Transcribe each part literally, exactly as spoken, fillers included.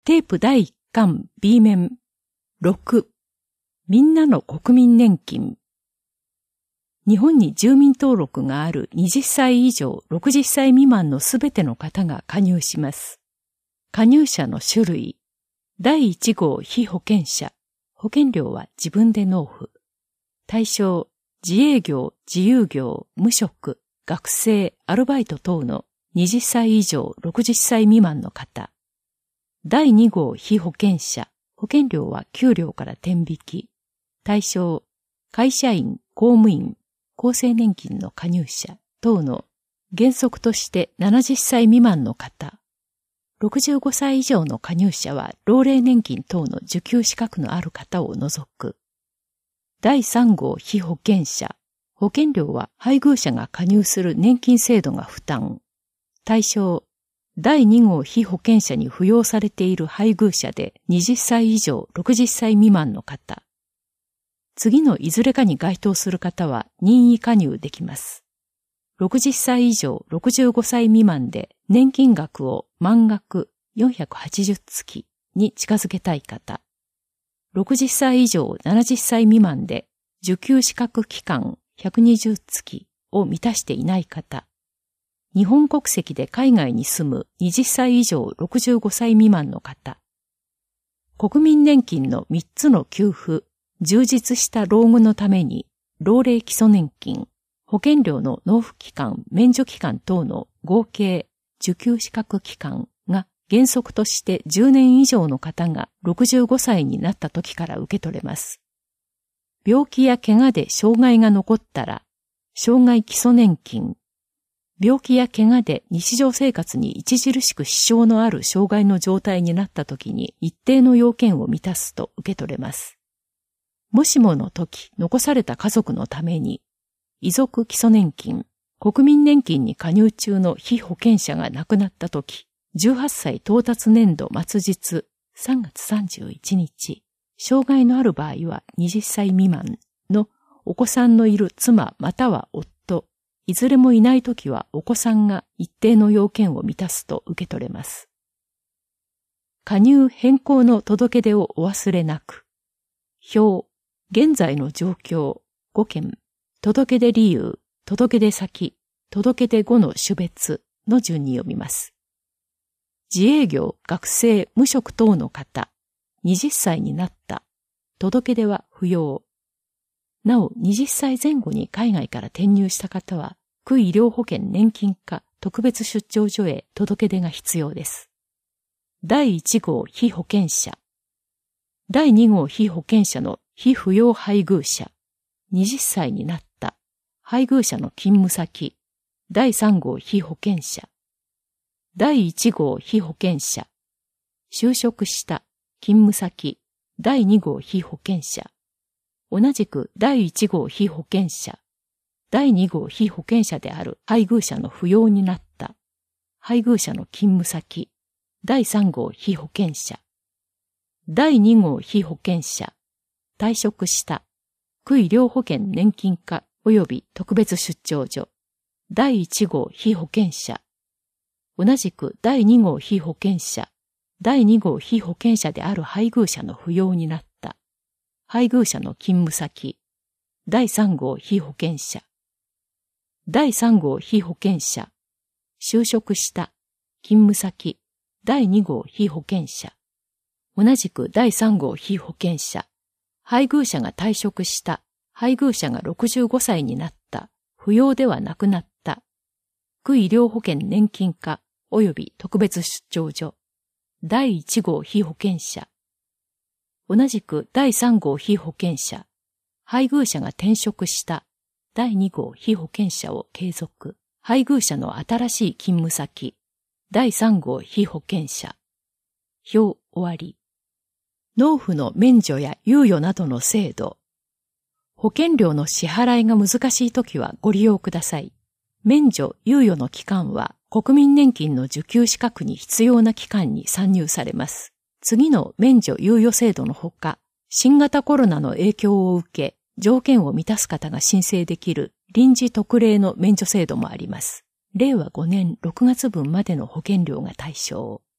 テープだいいっかん B 面ろくみんなの国民年金。日本に住民登録があるはたち以上ろくじゅっさい未満のすべての方が加入します。加入者の種類。だいいち号被保険者。保険料は自分で納付。対象、自営業、自由業、無職、学生、アルバイト等のはたち以上ろくじゅっさい未満の方。だいに号被保険者。保険料は給料から天引き。対象、会社員、公務員、厚生年金の加入者等の原則としてななじゅっさい未満の方。ろくじゅうごさい以上の加入者は老齢年金等の受給資格のある方を除く。だいさん号被保険者。保険料は配偶者が加入する年金制度が負担。対象、だいに号被保険者に扶養されている配偶者ではたち以上ろくじゅっさい未満の方。次のいずれかに該当する方は任意加入できます。ろくじゅっさい以上ろくじゅうごさい未満で年金額を満額よんひゃくはちじゅう月に近づけたい方。ろくじゅっさい以上ななじゅっさい未満で受給資格期間ひゃくにじゅう月を満たしていない方。日本国籍で海外に住むはたち以上ろくじゅうごさい未満の方。国民年金のみっつの給付、充実した老後のために、老齢基礎年金、保険料の納付期間、免除期間等の合計受給資格期間が原則としてじゅうねん以上の方がろくじゅうごさいになった時から受け取れます。病気や怪我で障害が残ったら、障害基礎年金、病気や怪我で日常生活に著しく支障のある障害の状態になった時に一定の要件を満たすと受け取れます。もしもの時、残された家族のために、遺族基礎年金、国民年金に加入中の被保険者が亡くなった時、じゅうはっさい到達年度末日さんがつさんじゅういちにち、障害のある場合ははたち未満のお子さんのいる妻または夫、いずれもいないときはお子さんが一定の要件を満たすと受け取れます。加入変更の届け出をお忘れなく。表、現在の状況、ごけん、届け出理由、届け出先、届け出後の種別の順に読みます。自営業、学生、無職等の方、はたちになった、届け出は不要。なお、はたち前後に海外から転入した方は、区医療保険年金課特別出張所へ届け出が必要です。だいいち号被保険者。だいに号被保険者の被扶養配偶者。はたちになった。配偶者の勤務先。だいさん号被保険者。だいいち号被保険者。就職した。勤務先。だいに号被保険者。同じくだいいち号被保険者。だいに号被保険者である配偶者の扶養になった。配偶者の勤務先。だいさん号被保険者。だいに号被保険者。退職した。区医療保険年金課及び特別出張所。だいいち号被保険者。同じくだいに号被保険者。だいに号被保険者である配偶者の扶養になった。配偶者の勤務先。だいさん号被保険者。だいさん号被保険者。就職した。勤務先。だいに号被保険者。同じくだいさん号被保険者。配偶者が退職した。配偶者がろくじゅうごさいになった。扶養ではなくなった。区医療保険年金課及び特別出張所。だいいち号被保険者。同じくだいさん号被保険者。配偶者が転職した。だいに号被保険者を継続。配偶者の新しい勤務先。だいさん号被保険者。表終わり。納付の免除や猶予などの制度。保険料の支払いが難しいときはご利用ください。免除・猶予の期間は国民年金の受給資格に必要な期間に算入されます。次の免除・猶予制度のほか、新型コロナの影響を受け、条件を満たす方が申請できる臨時特例の免除制度もあります。れいわごねんろくがつぶんまでの保険料が対象。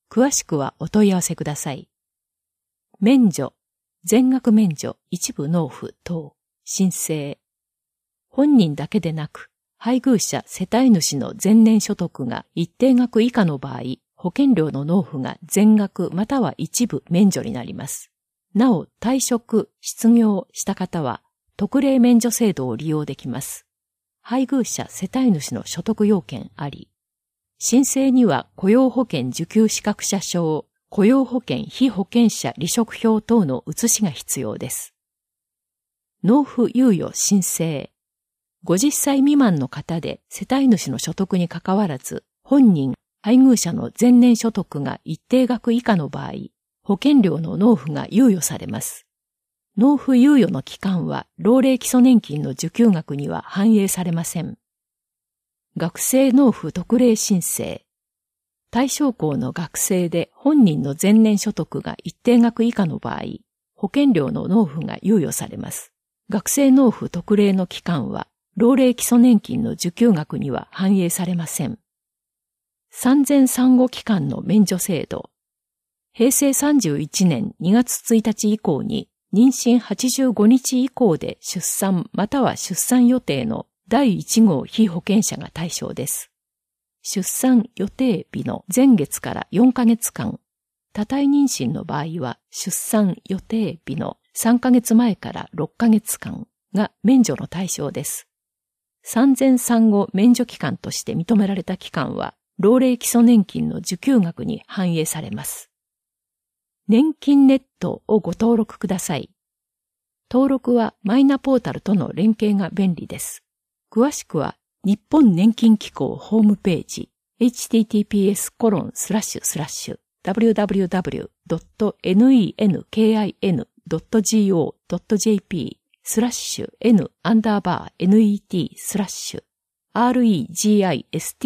詳しくはお問い合わせください。免除、全額免除、一部納付等、申請。本人だけでなく、配偶者、世帯主の前年所得が一定額以下の場合、保険料の納付が全額または一部免除になります。なお、退職、失業した方は、特例免除制度を利用できます。配偶者、世帯主の所得要件あり。申請には雇用保険受給資格者証、雇用保険被保険者離職票等の写しが必要です。納付猶予申請。ごじゅっさい未満の方で世帯主の所得にかかわらず、本人、配偶者の前年所得が一定額以下の場合、保険料の納付が猶予されます。納付猶予の期間は、老齢基礎年金の受給額には反映されません。学生納付特例申請。対象校の学生で本人の前年所得が一定額以下の場合、保険料の納付が猶予されます。学生納付特例の期間は、老齢基礎年金の受給額には反映されません。産前産後期間の免除制度。平成さんじゅういちねんにがつついたち以降に、妊娠はちじゅうごにち以降で出産または出産予定のだいいち号被保険者が対象です。出産予定日の前月からよんかげつかん、多胎妊娠の場合は出産予定日のさんかげつまえからろっかげつかんが免除の対象です。産前産後免除期間として認められた期間は、老齢基礎年金の受給額に反映されます。年金ネットをご登録ください。登録はマイナポータルとの連携が便利です。詳しくは日本年金機構ホームページ エイチティーティーピーエスコロンスラッシュスラッシュダブリューダブリューダブリュードットネンキンドットジーオードットジェーピー スラッシュ n アンダーバー net スラッシュ registration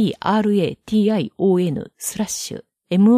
スラッシュ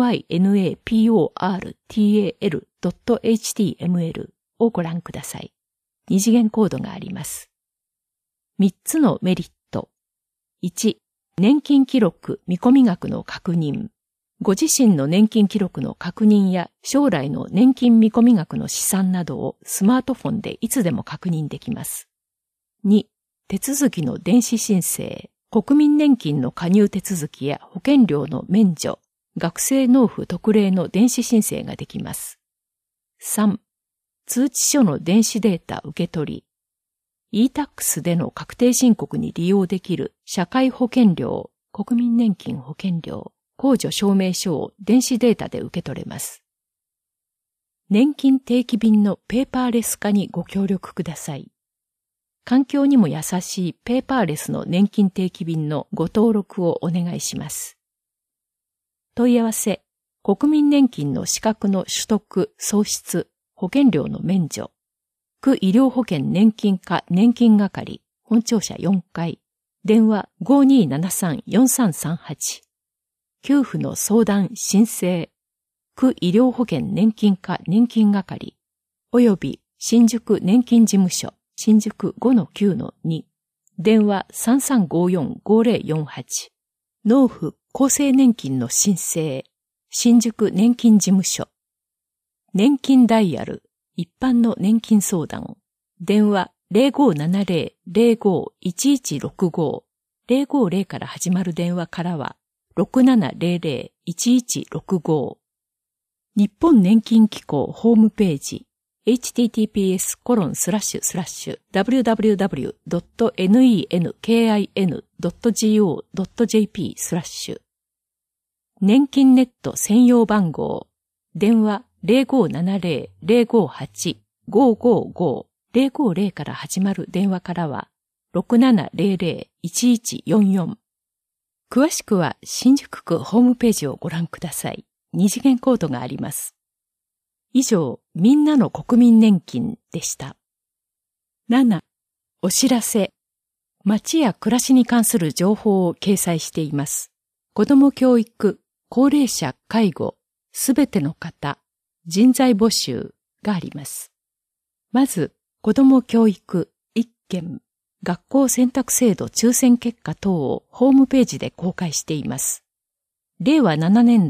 minaportal.html をご覧ください。二次元コードがあります。三つのメリット。いち、年金記録見込み額の確認。ご自身の年金記録の確認や将来の年金見込み額の試算などをスマートフォンでいつでも確認できます。に、手続きの電子申請。国民年金の加入手続きや保険料の免除、学生納付特例の電子申請ができます。さん、通知書の電子データ受け取り。イータックス での確定申告に利用できる社会保険料、国民年金保険料、控除証明書を電子データで受け取れます。年金定期便のペーパーレス化にご協力ください。環境にも優しいペーパーレスの年金定期便のご登録をお願いします。問い合わせ、国民年金の資格の取得、創出、保険料の免除、区医療保険年金課年金係、本庁舎よんかい、電話 ごーにーななさんよんさんさんはち、給付の相談申請、区医療保険年金課年金係、および新宿年金事務所、新宿 ごのきゅうのに、電話 さんさんごよんごぜろよんはち、納付厚生年金の申請、新宿年金事務所、年金ダイヤル、一般の年金相談、電話 ゼロごーななゼロ ゼロごーいちいちろくご、ゼロごゼロから始まる電話からはろくななゼロゼロいちいちろくご、日本年金機構ホームページ エイチティーティーピーエスコロンスラッシュスラッシュダブリューダブリューダブリュードットネンキンドットジーオードットジェーピー スラッシュ年金ネット専用番号電話 ゼロごーななゼロ ゼロごーはち ごーごーごー ゼロごゼロから始まる電話からはろくななゼロゼロいちいちよんよん。詳しくは新宿区ホームページをご覧ください。二次元コードがあります。以上、みんなの国民年金でした。なな、お知らせ。町や暮らしに関する情報を掲載しています。子ども教育、高齢者介護、すべての方、人材募集があります。まず、子ども教育いっけん、学校選択制度抽選結果等をホームページで公開しています。れいわななねんど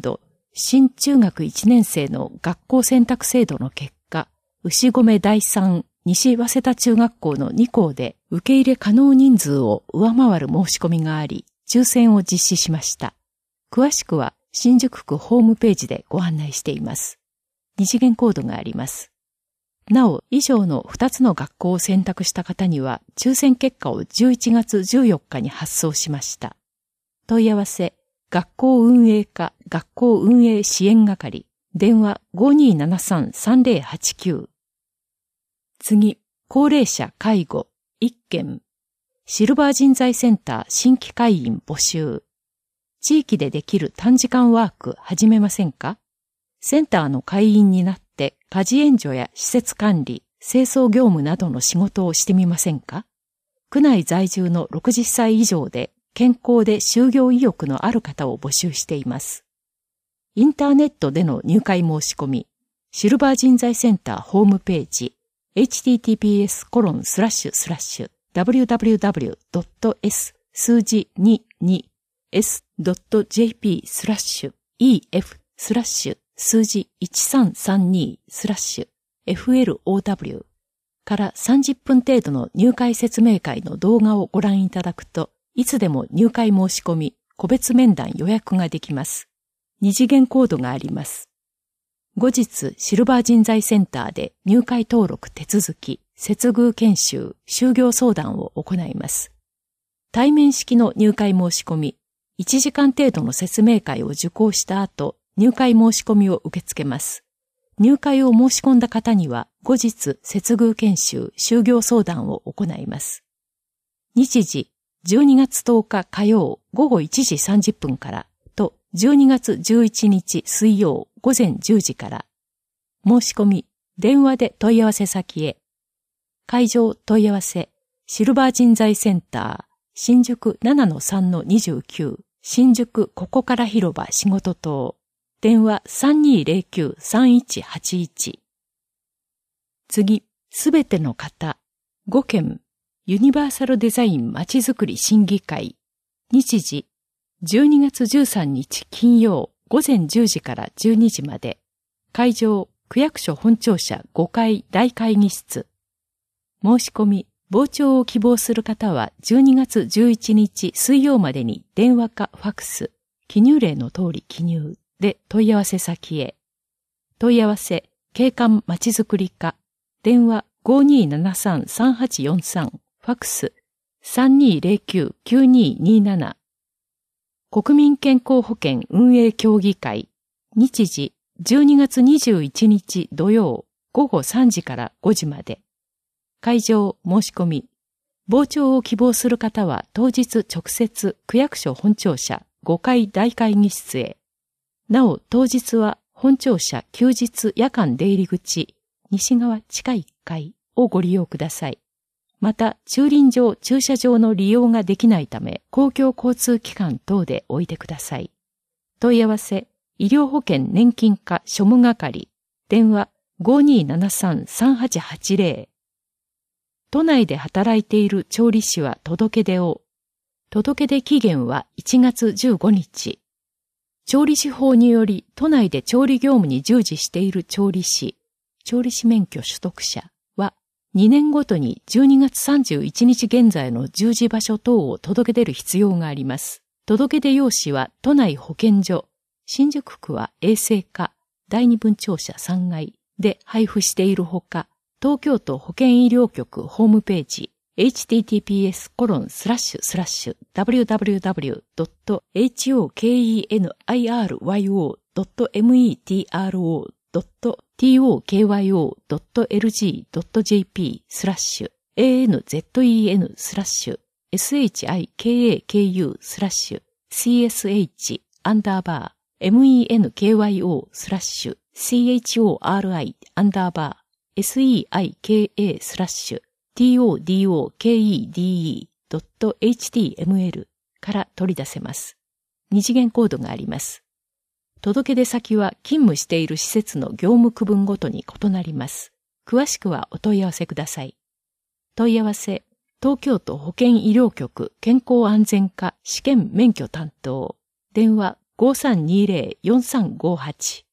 新中学いちねん生の学校選択制度の結果、牛込第三西早稲田中学校のに校で受け入れ可能人数を上回る申し込みがあり、抽選を実施しました。詳しくは新宿区ホームページでご案内しています。二次元コードがあります。なお、以上のふたつの学校を選択した方には、抽選結果をじゅういちがつじゅうよっかに発送しました。問い合わせ、学校運営課学校運営支援係、電話 ごにーななさんさんぜろはちきゅう。次、高齢者介護、いっけん。シルバー人材センター新規会員募集。地域でできる短時間ワーク始めませんか？センターの会員になって家事援助や施設管理、清掃業務などの仕事をしてみませんか？区内在住のろくじゅっさい以上で健康で就業意欲のある方を募集しています。インターネットでの入会申し込み、シルバー人材センターホームページ、エイチティーティーピーエスコロンスラッシュスラッシュダブリューダブリューダブリュードットエス数字ににエスドットジェーピースラッシュイーエフスラッシュ数字いちさんさんにスラッシュエフエルオーダブリューからさんじゅっぷん程度の入会説明会の動画をご覧いただくと、いつでも入会申し込み、個別面談予約ができます。二次元コードがあります。後日、シルバー人材センターで入会登録手続き、接遇研修、就業相談を行います。対面式の入会申し込み、いちじかん程度の説明会を受講した後、入会申し込みを受け付けます。入会を申し込んだ方には、後日、接遇研修、就業相談を行います。日時、じゅうにがつとおか火曜午後いちじさんじゅっぷんからとじゅうにがつじゅういちにち水曜午前じゅうじから。申し込み、電話で問い合わせ先へ。会場問い合わせ、シルバー人材センター、新宿 ななのさんのにじゅうきゅう、新宿ここから広場仕事棟。電話 さんにーぜろきゅうさんいちはちいち。次、すべての方、ごけん。ユニバーサルデザインまちづくり審議会。日時、じゅうにがつじゅうさんにち金曜午前じゅうじからじゅうにじまで。会場、区役所本庁舎ごかい大会議室。申し込み、傍聴を希望する方はじゅうにがつじゅういちにち水曜までに電話かファクス、記入例の通り記入で問い合わせ先へ。問い合わせ、景観まちづくり課。電話 ごにーななさんさんはちよんさん。ファクス さんにーぜろきゅうきゅうにーにーなな。国民健康保険運営協議会。日時じゅうにがつにじゅういちにち土曜午後さんじからごじまで。会場申し込み。傍聴を希望する方は当日直接区役所本庁舎ごかい大会議室へ。なお当日は本庁舎休日夜間出入り口西側地下いっかいをご利用ください。また、駐輪場、駐車場の利用ができないため、公共交通機関等でおいてください。問い合わせ、医療保険年金課庶務係、電話 ごにーななさんさんはちはちぜろ。都内で働いている調理師は届け出を。届け出期限はいちがつじゅうごにち。調理師法により、都内で調理業務に従事している調理師、調理師免許取得者、にねんごとにじゅうにがつさんじゅういちにち現在の従事場所等を届け出る必要があります。届け出用紙は都内保健所、新宿区は衛生課、第二分庁舎さんがいで配布しているほか、東京都保健医療局ホームページ、エイチティーティーピーエスコロンスラッシュスラッシュダブリューダブリューダブリュードットエイチオーケーイーエヌアイアールワイオードットエムイーティーアールオードットトーキョードットエルジードットジェーピースラッシュエーエヌゼットイーエヌスラッシュエスエイチアイケーエーケーユースラッシュシーエスエイチアンダーバーエムイーエヌケーワイオースラッシュシーエイチオーアールアイアンダーバーエスイーアイケーエースラッシュトードケーディーイードットエイチティーエムエル から取り出せます。二次元コードがあります。届け出先は勤務している施設の業務区分ごとに異なります。詳しくはお問い合わせください。問い合わせ、東京都保健医療局健康安全課試験免許担当。電話ごさんにゼロ よんさんごはち。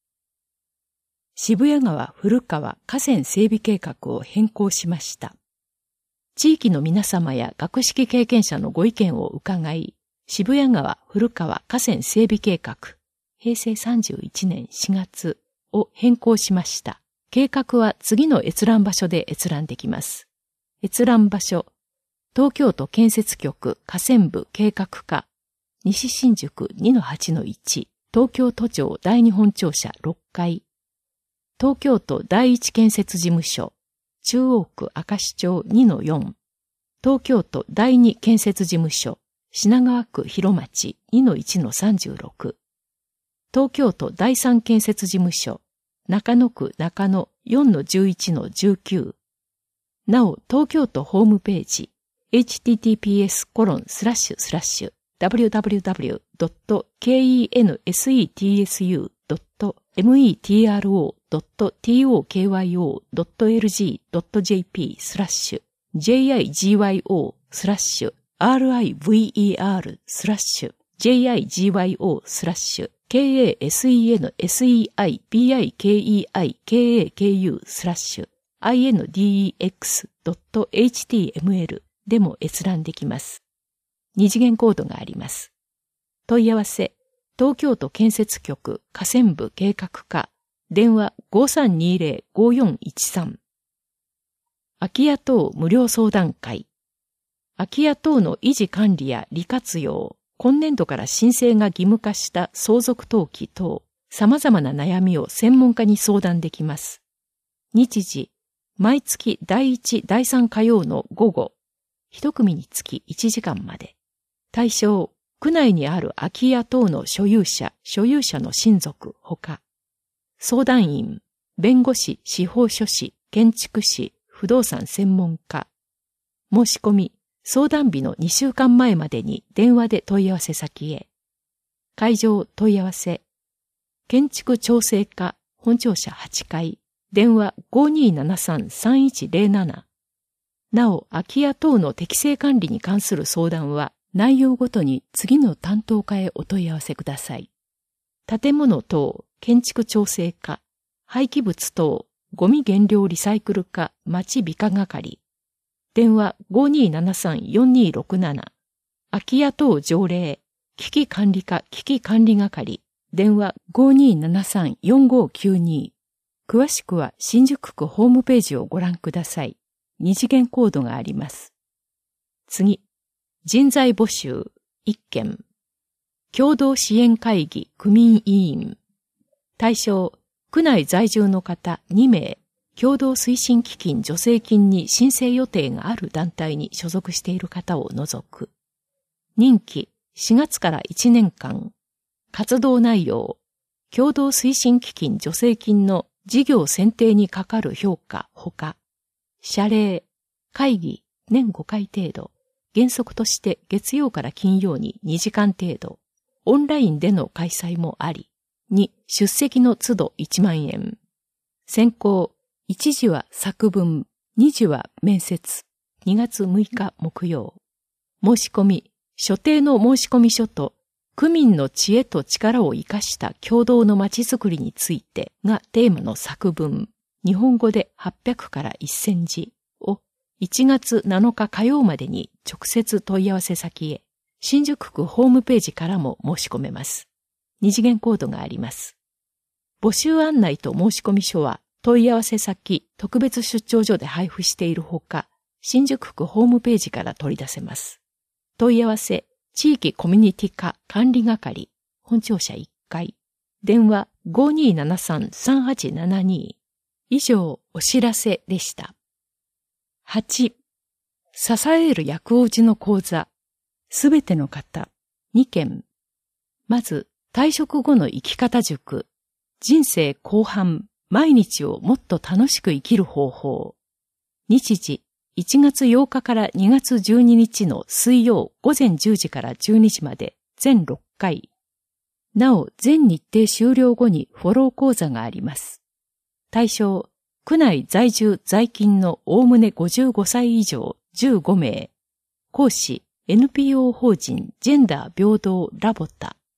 渋谷川古川河川整備計画を変更しました。地域の皆様や学識経験者のご意見を伺い、渋谷川古川河川整備計画、へいせいさんじゅういちねんしがつを変更しました。計画は次の閲覧場所で閲覧できます。閲覧場所、東京都建設局河川部計画課、西新宿 にのはちのいち、東京都庁第二本庁舎ろっかい、東京都第一建設事務所、中央区明石町 にのよん、東京都第二建設事務所、品川区広町 にのいちのさんじゅうろく、東京都第三建設事務所、中野区中野 よんのじゅういちのじゅうきゅう、なお東京都ホームページ、エイチティーティーピーエスコロンスラッシュスラッシュダブリューダブリューダブリュードットケーイーエヌエスイーティーエスユードットメトロドットトクドットエルジードットジェーピースラッシュ ジェイアイジーワイオー スラッシュ アールアイブイイーアール スラッシュ ジェイアイジーワイオー スラッシュ ケーエーエスイーエヌエスイーアイピーアイケーイーアイケーエーケーユー スラッシュ アイエヌディーイーエックスドットエイチティーエムエル でも閲覧できます。二次元コードがあります。問い合わせ、東京都建設局河川部計画課、電話 ごさんにゼロ ごよんいちさん。空き家等無料相談会。空き家等の維持管理や利活用、今年度から申請が義務化した相続登記等、様々な悩みを専門家に相談できます。日時、毎月だいいち、だいさん火曜の午後、一組につきいちじかんまで。対象、区内にある空き家等の所有者、所有者の親族ほか。相談員、弁護士、司法書士、建築士、不動産専門家。申し込み、相談日のにしゅうかんまえまでに電話で問い合わせ先へ。会場問い合わせ。建築調整課、本庁舎はちかい、電話 ごにーななさん さんいちゼロなな。なお、空き家等の適正管理に関する相談は、内容ごとに次の担当課へお問い合わせください。建物等、建築調整課、廃棄物等、ゴミ減量リサイクル課、町美化係。電話 ごにーななさん よんにーろくなな。空き家等条例、危機管理課危機管理係。電話 ごにーななさん よんごきゅうに。詳しくは新宿区ホームページをご覧ください。二次元コードがあります。次。人材募集いっけん。共同支援会議区民委員。対象、区内在住の方にめい、共同推進基金助成金に申請予定がある団体に所属している方を除く。任期しがつからいちねんかん。活動内容、共同推進基金助成金の事業選定にかかる評価ほか。謝礼、会議年ごかい程度。原則として月曜から金曜ににじかん程度。オンラインでの開催もあり。に、出席の都度いちまんえん。選考、いちじは作文、にじは面接。にがつむいか木曜。申し込み、所定の申込書と、区民の知恵と力を生かした共同のまちづくりについてがテーマの作文。日本語ではっぴゃくからせんじをいちがつなのか火曜までに直接問い合わせ先へ、新宿区ホームページからも申し込めます。二次元コードがあります。募集案内と申込書は問い合わせ先、特別出張所で配布しているほか、新宿区ホームページから取り出せます。問い合わせ、地域コミュニティ課管理係、本庁舎いっかい、電話 ごにーななさん さんはちななに。以上、お知らせでした。はち. 支える薬王子の講座。すべての方。にけん。まず、退職後の生き方塾。人生後半、毎日をもっと楽しく生きる方法。日時、いちがつようかからにがつじゅうににちの水曜ごぜんじゅうじからじゅうにじまで全ろっかい。なお、全日程終了後にフォロー講座があります。対象、区内在住在勤のおおむねごじゅうごさい以上じゅうごめい。講師、エヌピーオー 法人ジェンダー平等ラボタ。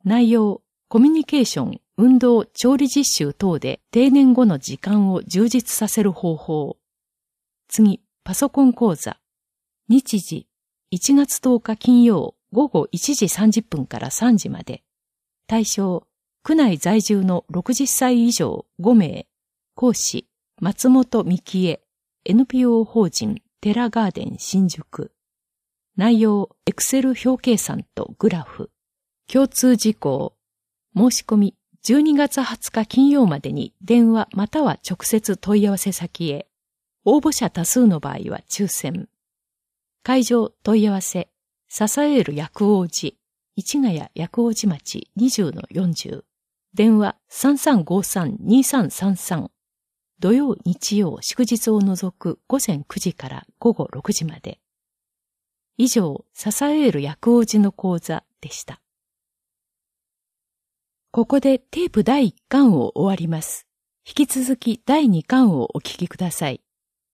内容、コミュニケーション、運動、調理実習等で定年後の時間を充実させる方法。次、パソコン講座。日時、いちがつとおか金曜午後いちじさんじゅっぷんからさんじまで。対象、区内在住のろくじゅっさい以上ごめい。講師、松本幹恵。エヌピーオー 法人テラガーデン新宿。内容、エクセル表計算とグラフ。共通事項。申し込み、じゅうにがつはつか金曜までに電話または直接問い合わせ先へ。応募者多数の場合は抽選。会場問い合わせ、笹エール薬王寺、市ヶ谷薬王寺町 にじゅうのよんじゅう。電話 さんさんごさんにさんさんさん。土曜日曜祝日を除く午前くじから午後ろくじまで。以上、笹エール薬王寺の講座でした。ここでテープだいいっかんを終わります。引き続きだいにかんをお聞きください。